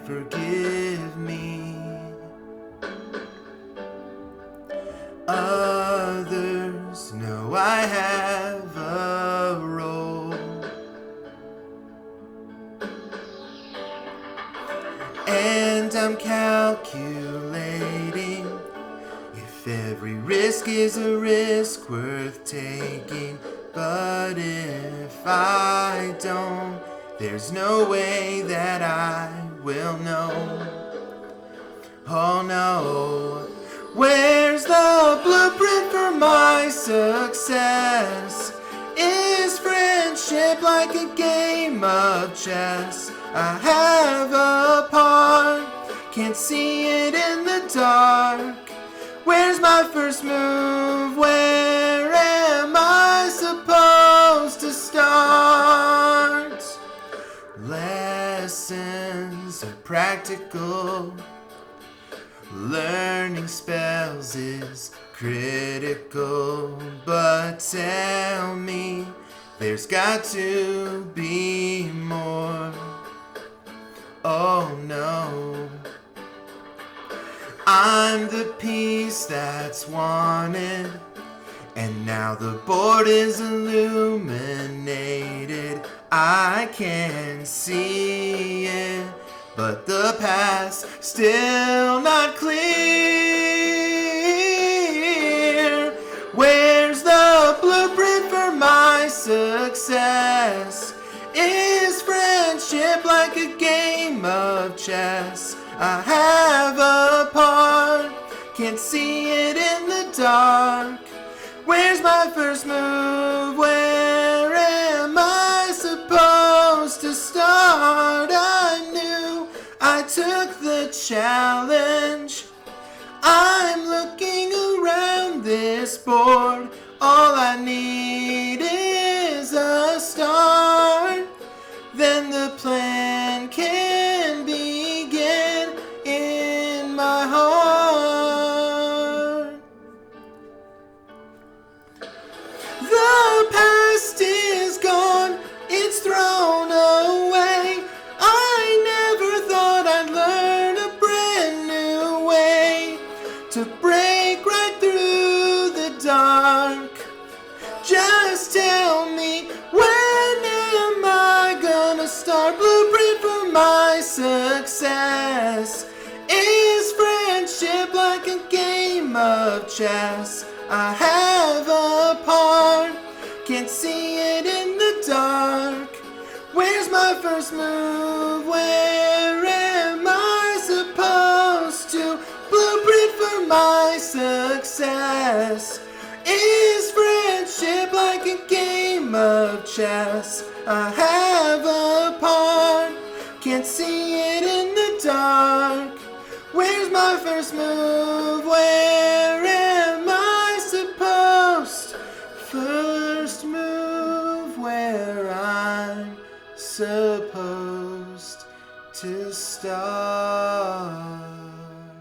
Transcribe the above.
forgive me. Others know I have a role, and I'm calculating if every risk is a risk worth taking. But if I don't, there's no way that I will know. Oh no. Where's the blueprint for my success? Is friendship like a game of chess? I have a part, can't see it in the dark. Where's my first move? Where am I supposed to start? Lessons are practical. Learning spells is critical, but tell me there's got to be more. Oh no, I'm the piece that's wanted, and now the board is illuminated. I can see it, but the path's still not clear. Where's the blueprint for my success? Is friendship like a game of chess? I have a part, can't see it in the dark. Where's my first move? Where am I supposed to start? I knew I took the challenge. I'm looking around this board. All I need is a start. Then the plan can begin in my heart. The past is gone, it's thrown away. I never thought I'd learn a brand new way to break right through the dark. Just tell me, when am I gonna start? Blueprint for my success. Is friendship like a game of chess? I have a part, can't see it in the dark. Where's my first move? Where am I supposed to? Blueprint for my success. Is friendship like a game of chess? I have a part, can't see it in the dark. Where's my first move?